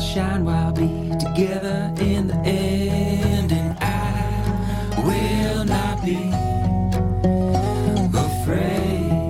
sunshine we'll be together in the end, and I will not be afraid.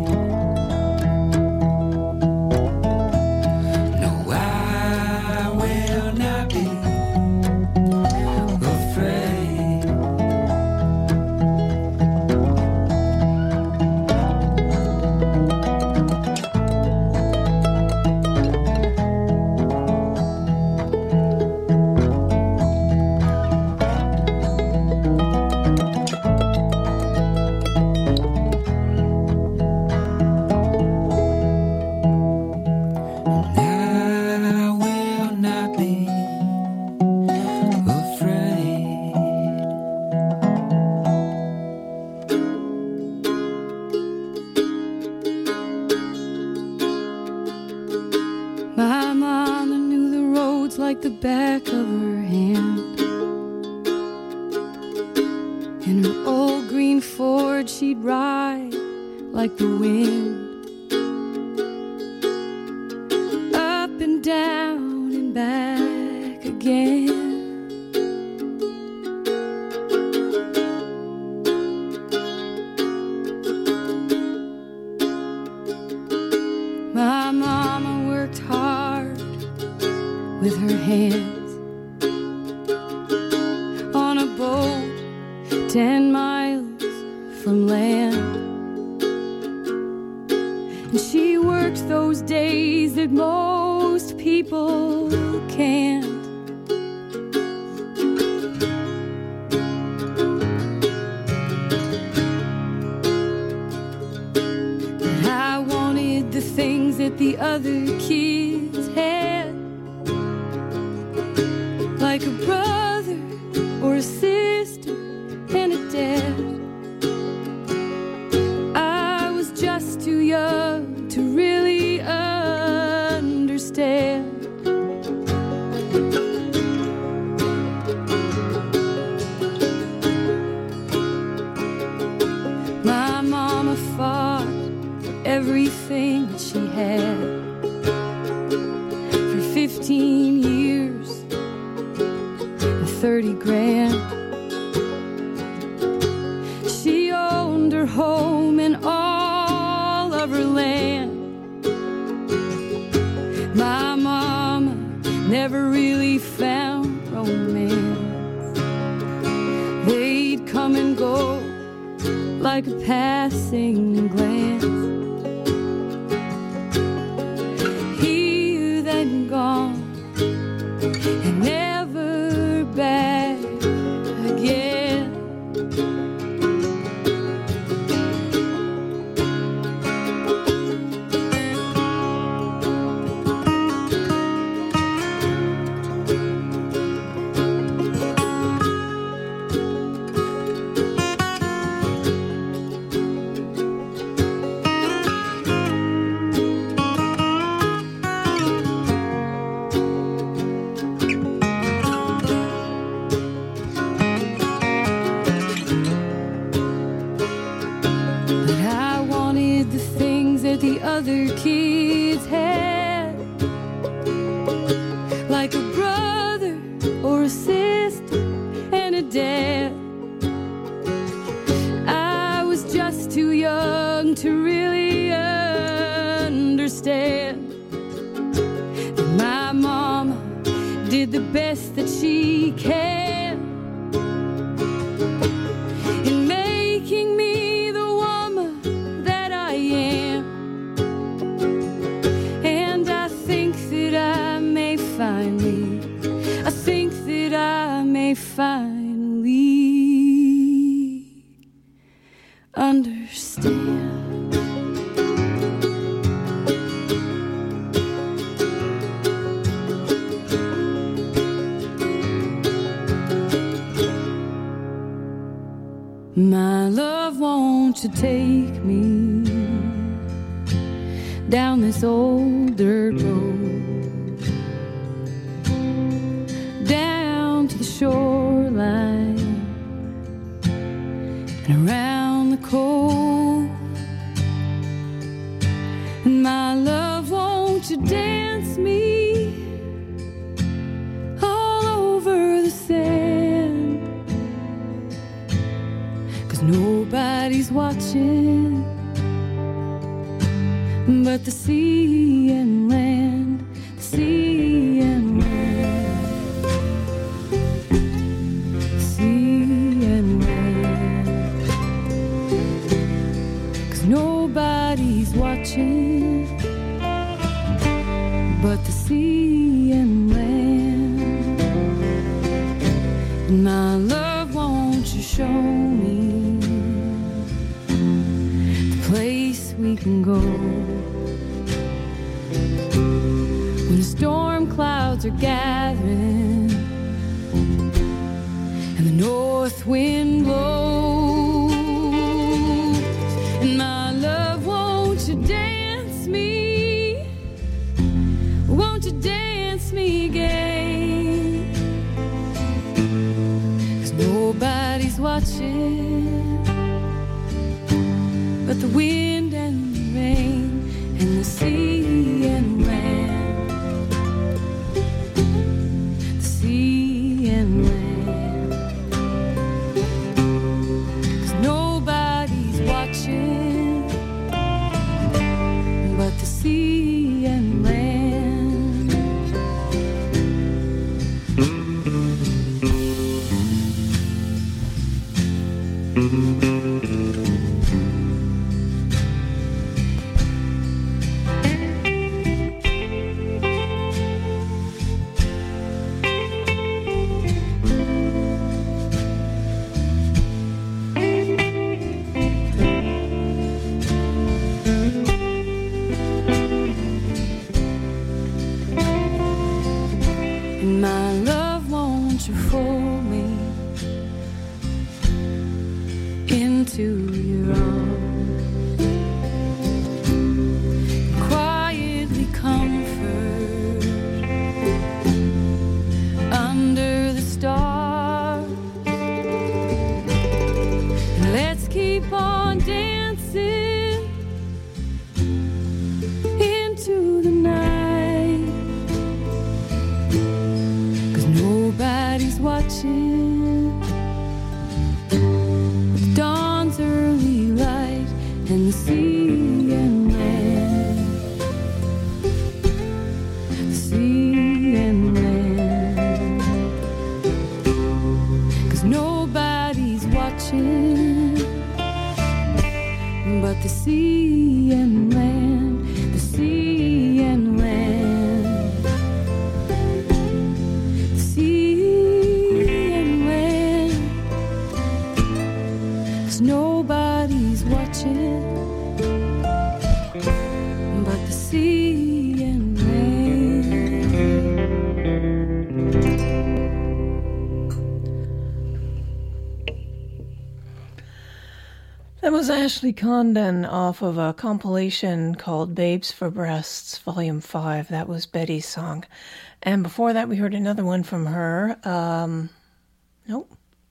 The back of her hand. In her old green Ford she'd ride like the wind, up and down and back again. My mama worked hard with her hands on a boat 10 miles from land, and she worked those days that most people can't. But I wanted the things that the other kids had, like a brother or a sister and a dad. I was just too young to really understand. My mama fought for everything that she had for 15 years. 30 grand. She owned her home and all of her land. My mama never really found romance. They'd come and go like a passing glance. Here then gone and never back again. The other kids had, like a brother or a sister and a dad. I was just too young to really understand that my mama did the best that she can in making me the woman that I am. I think that I may finally understand. My love, won't you take me down this old dirt road, down to the shoreline and around the cove. And my love, won't you dance me nobody's watching but the sea and land, the sea and land, the sea and land. 'Cause nobody's watching but the sea and land. My love, won't you show me the place we can go when the storm clouds are gathering and the north wind blows? And my love, won't you dance me? Won't you dance me again? 'Cause nobody's watching but the wind and the rain and the sea and land, the sea and land. 'Cause nobody's watching but the sea and land. My love, won't you fold me into your arms, quietly comfort under the stars. Let's keep on dancing into the night. Nobody's watching with dawn's early light and the sea and land, the sea and land. 'Cause nobody's watching but the sea and land, the sea and land. Nobody's watching but the sea and land. That was Ashley Condon off of a compilation called Babes for Breasts, Volume 5. That was Betty's song. And before that, we heard another one from her. Nope.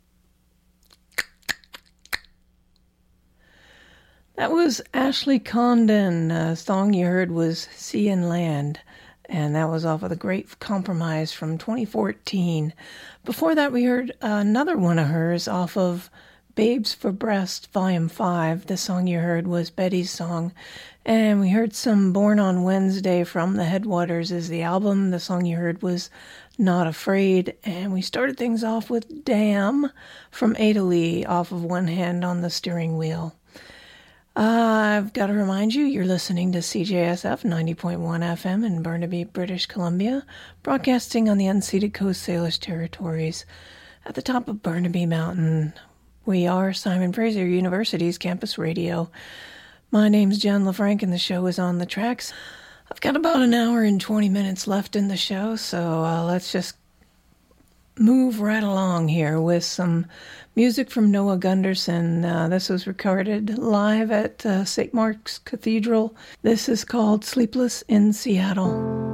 That was Ashley Condon. The song you heard was Sea and Land, and that was off of The Great Compromise from 2014. Before that, we heard another one of hers off of Babes for Breast, Volume 5. The song you heard was Betty's song, and we heard some Born on Wednesday from The Headwaters is the album. The song you heard was Not Afraid, and we started things off with Damn from Ada Lee off of One Hand on the Steering Wheel. I've got to remind you, you're listening to CJSF 90.1 FM in Burnaby, British Columbia, broadcasting on the unceded Coast Salish territories at the top of Burnaby Mountain. We are Simon Fraser University's campus radio. My name's Jen LaFranc, and the show is On the Tracks. I've got about an hour and 20 minutes left in the show, so let's just move right along here with some music from Noah Gunderson. This was recorded live at St. Mark's Cathedral. This is called Sleepless in Seattle.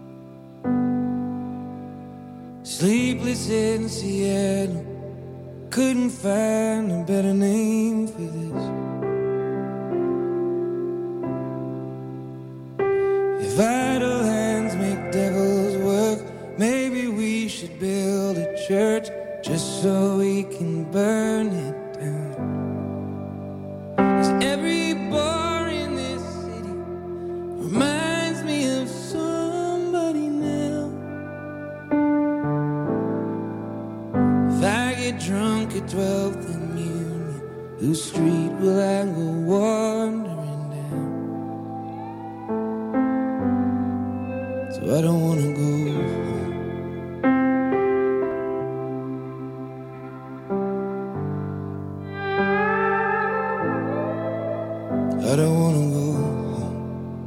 Sleepless in Seattle, couldn't find a better name for this. If idle hands make devils work, maybe we should build a church just so we can burn it down. 'Cause every bar in this city reminds me of somebody now. If I get drunk at 12th and Union, whose street will I go wandering down? So I don't wanna go home. I don't wanna go home.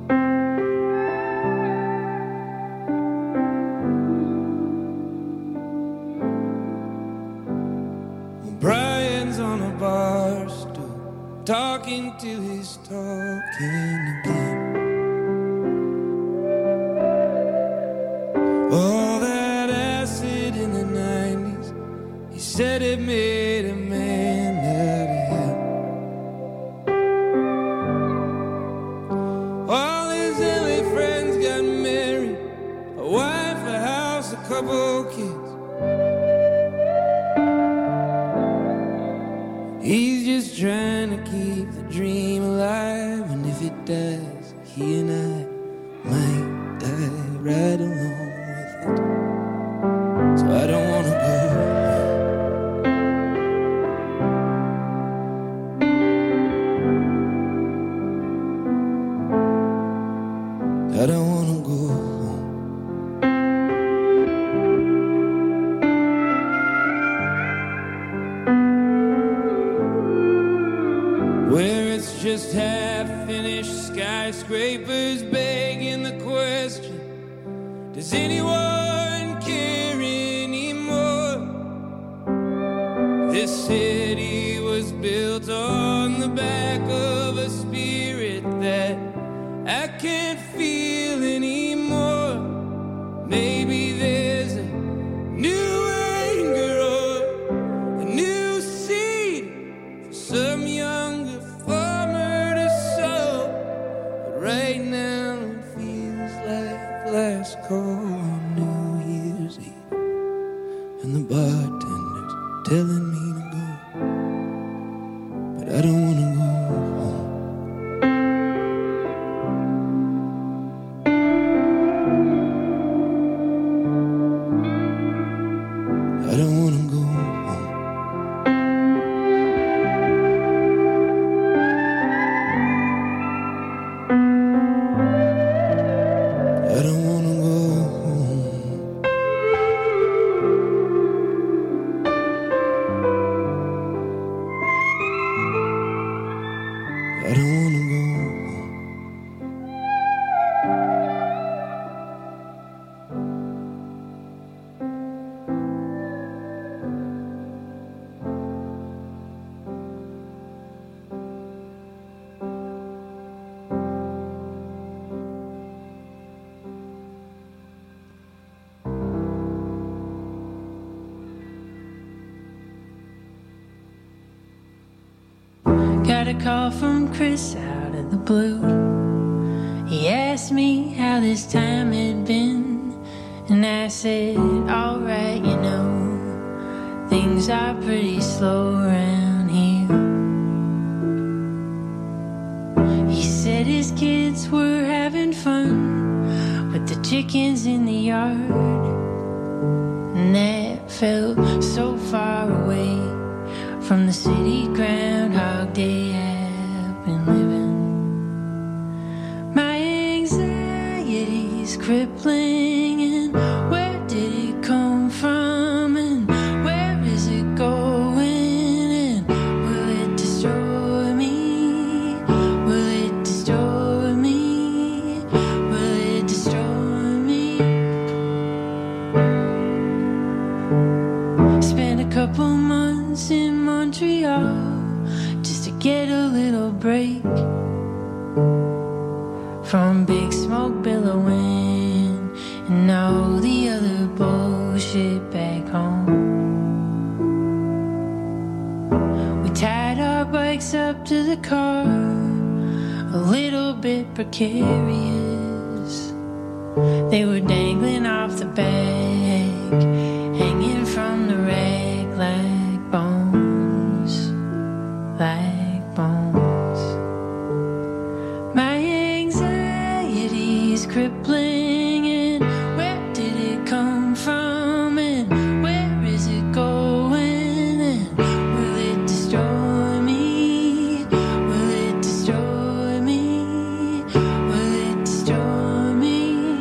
Brian's on a bar stool, talking to his talking again. All that acid in the 90s, he said it made a man out of him. All his LA friends got married, a wife, a house, a couple kids. He's just trying to keep the dream alive, and if it dies, he and I might die right along with it. So I don't wanna go. I don't wanna go home. Where it's just half-finished skyscrapers begging the question, does anyone care anymore? This city was built on the back of a spirit that I can't feel anymore. Maybe there's a new anger or a new seed for some younger farmer to sow. But right now it feels like last call on New Year's Eve, and the bartender's telling me to go, but I don't wanna go home. I don't wanna go home. I don't wanna go home. I don't wanna go home. Got a call from Chris out of the blue. He asked me how this time had been, and I said, alright, you know, things are pretty slow around here. He said his kids were having fun with the chickens in the yard, and that felt so far away from the city Groundhog Day I've been living. My anxiety's crippling, and where did it come from, and where is it going, and will it destroy me? Will it destroy me? Will it destroy me? Spent a couple months in Montreal just to get a little break from big smoke billowing and all the car, a little bit precarious. They were dangling off the back, hanging from the rack like bones, like bones. My anxiety's crippling, and where did it come from, and where is it going, and will it destroy me, will it destroy me, will it destroy me?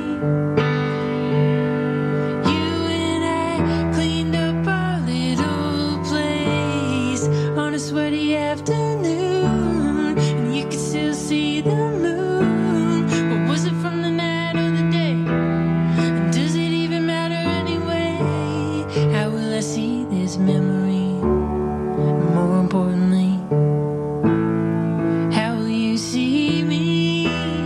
You and I cleaned up our little place on a sweaty afternoon, and you could still see the moon. But was it from the night or the day? And does it even matter anyway? How will I see this memory? And more importantly, how will you see me?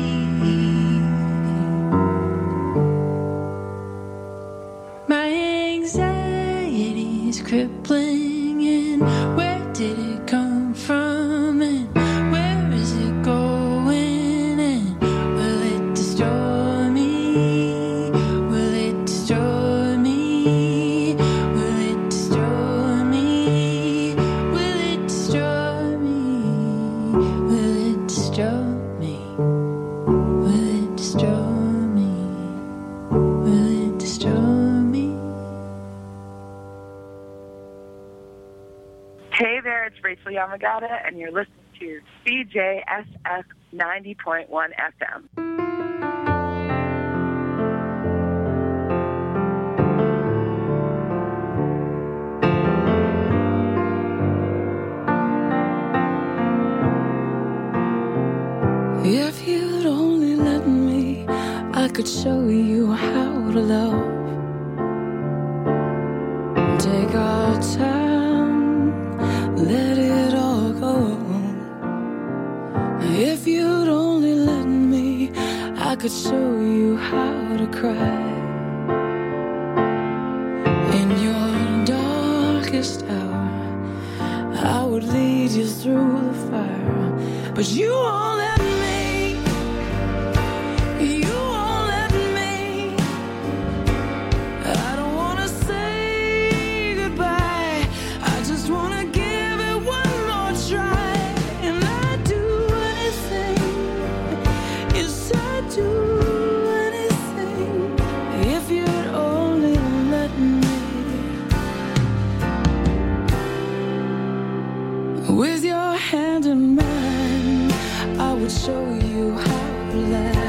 My anxiety is crippling, and where did it come from, and where is it going, and will it destroy me, will it destroy me, will it destroy me, will it destroy me, will it destroy me, will it destroy me, will it destroy me? Hey there, it's Rachel Yamagata, and you're listening to CJSF 90.1 FM. If you'd only let me, I could show you how to love. Take our time, let it all go. If you'd only let me, I could show you how to cry. In your darkest hour, I would lead you through the fire, but you won't let me. You won't let me. I don't wanna say goodbye. I just wanna give it one more try. And I'd do anything. Yes, I'd do anything if you'd only let me. With your hand in mine, I would show you how to laugh.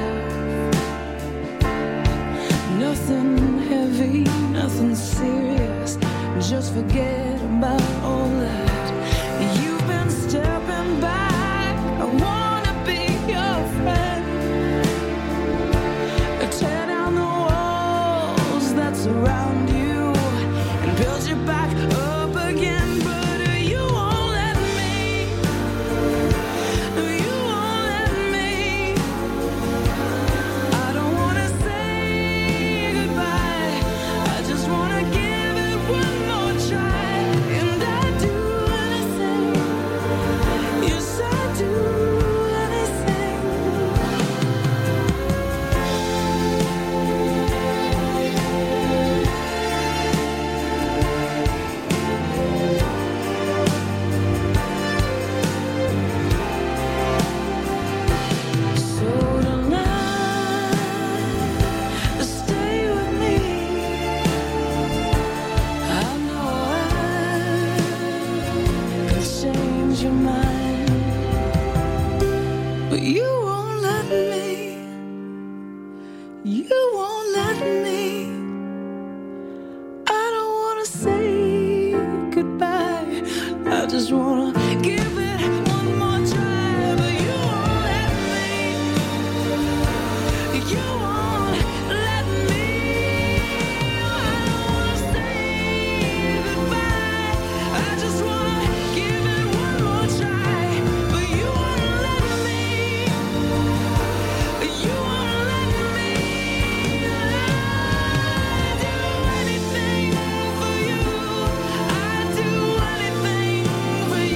Nothing heavy, nothing serious. Just forget about all that. You've been stepping back. I wanna be your friend. Tear down the walls that surround you and build you back up again. But you won't let me. You won't let me. I don't wanna say goodbye. I just wanna give it one more try. And I'd do anything. Yes, I'd do anything. So tonight, stay with me. I know I can change your mind, but you won't let me. You won't let me. I don't wanna say goodbye. I just wanna give it one more try, but you won't let me. You won't let me. I don't wanna say goodbye. I just wanna give it one more try, but you won't let me. You won't let me. I'd do anything for you. I'd do anything for you.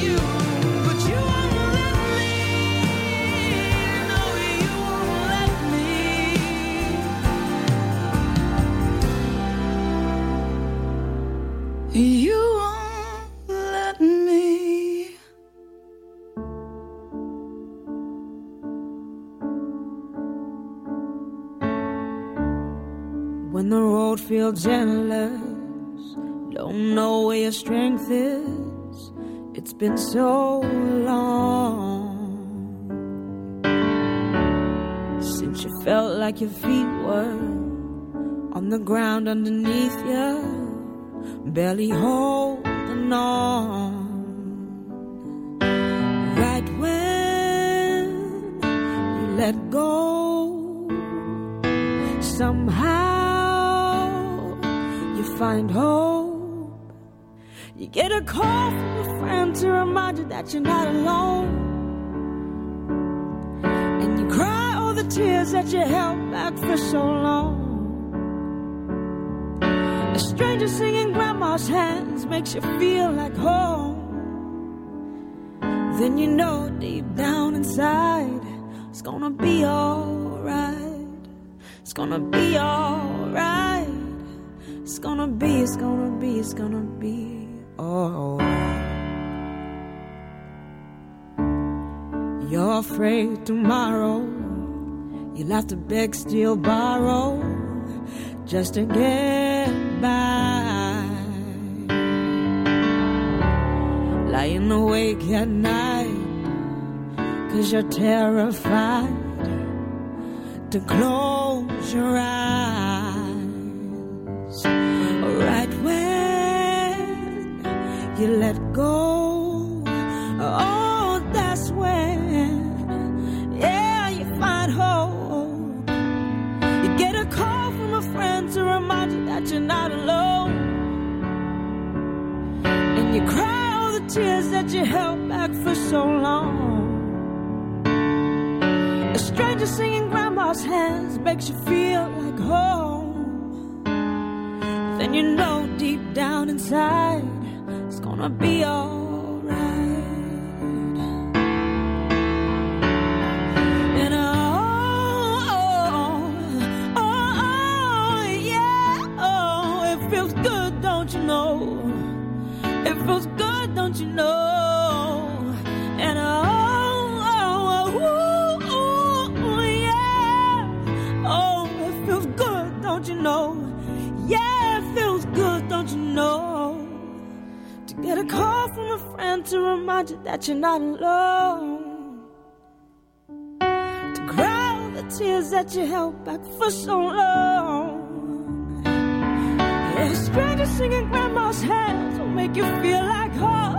when the road feels endless, don't know where your strength is. It's been so long since you felt like your feet were on the ground underneath you, barely holding on. Right when you let go, somehow you find hope. You get a call from a friend to remind you that you're not alone, and you cry all the tears that you held back for so long. A stranger singing grandma's hands makes you feel like home. Then you know deep down inside it's gonna be alright. It's gonna be alright. It's gonna be alright. You're afraid tomorrow you'll have to beg, steal, borrow just to get by. Lying awake at night 'cause you're terrified to close your eyes. Right when you let go, oh, that's when, yeah, you find hope. You get a call from a friend to remind you that you're not alone, and you cry all the tears that you held back for so long. A stranger singing grandma's hands makes you feel like home. Then you know deep down inside it's gonna be alright. And yeah, it feels good, don't you know? It feels good, don't you know? And don't you know? Yeah, it feels good, don't you know? To get a call from a friend to remind you that you're not alone, to cry all the tears that you held back for so long. A stranger singing grandma's hands will make you feel like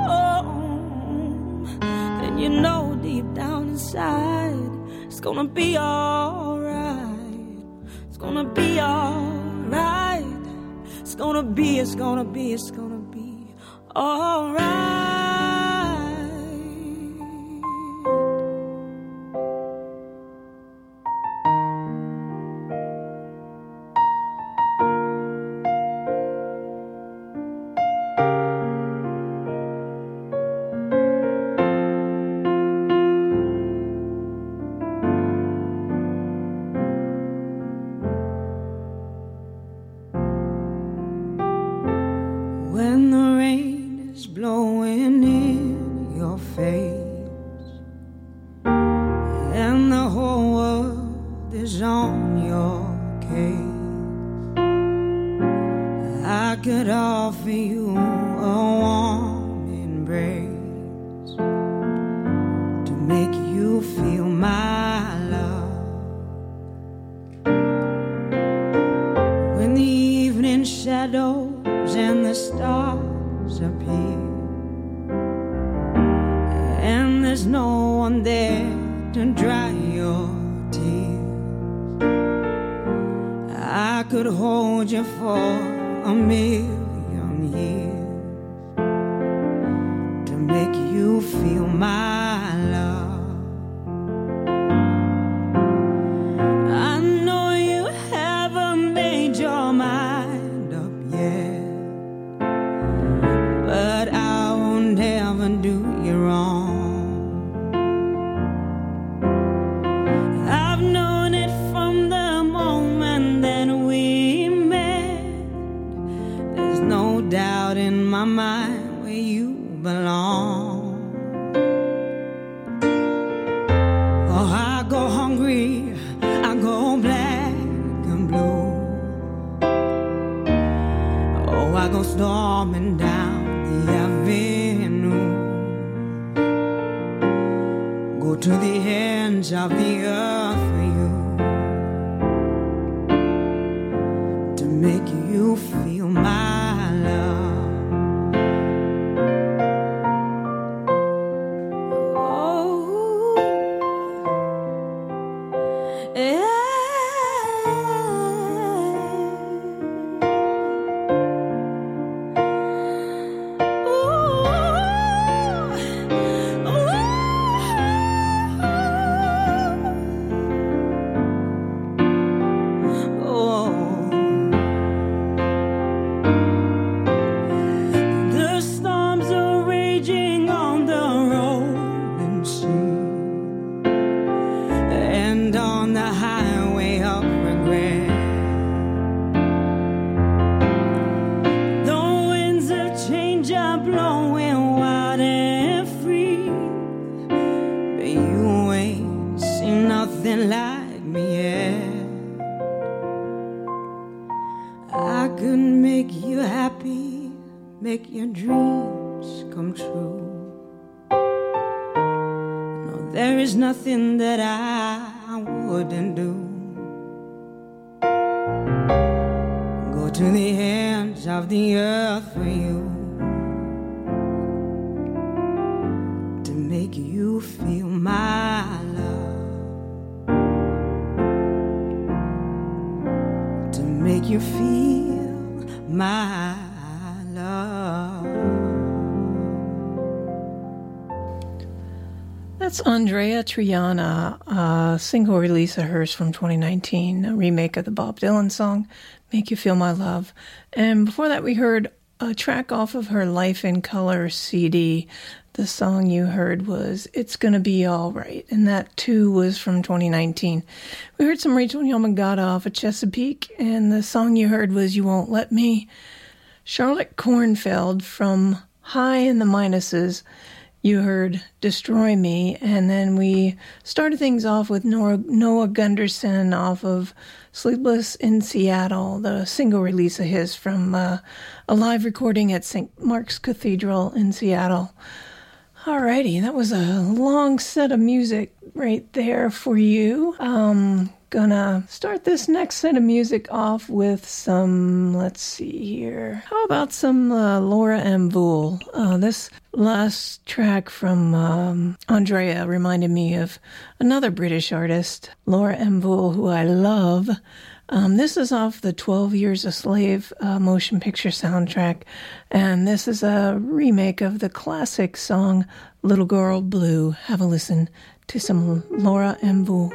home. Then you know deep down inside it's gonna be alright. It's gonna be alright. It's gonna be alright. When the rain is blowing in your face and the whole world is on your case, I could offer you a warm embrace to make you feel my love. When the evening shadows and the stars appear and there's no one there to dry your tears, I could hold you for a million years to make you feel my love. I know you haven't made your mind up yet, but I will never do you wrong. I've known it from the moment that we met. There's no doubt in my mind where you belong. go storming down the avenue, go to the ends of the earth for you, to make you feel my love. That's Andrea Triana, a single release of hers from 2019, a remake of the Bob Dylan song, Make You Feel My Love. And before that, we heard a track off of her Life in Color CD. The song you heard was It's Gonna Be All Right, and that too was from 2019. We heard some Rachel Yamagata off of Chesapeake, and the song you heard was You Won't Let Me. Charlotte Kornfeld from High in the Minuses, you heard Destroy Me, and then we started things off with Noah Gunderson off of Sleepless in Seattle, the single release of his from a live recording at St. Mark's Cathedral in Seattle. Alrighty, that was a long set of music right there for you. Gonna start this next set of music off with some, let's see here. How about some Laura M. Vool? This last track from Andrea reminded me of another British artist, Laura M. Vool, who I love. This is off the 12 Years a Slave motion picture soundtrack, and this is a remake of the classic song Little Girl Blue. Have a listen to some Laura M. Vool.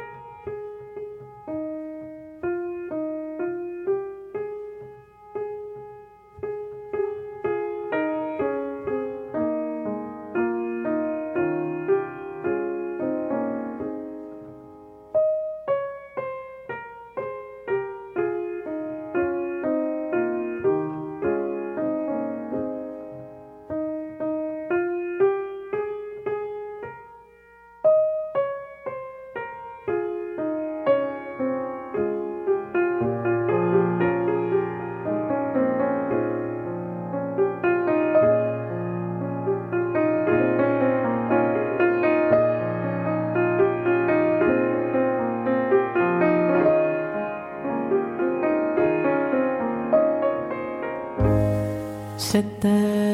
C'était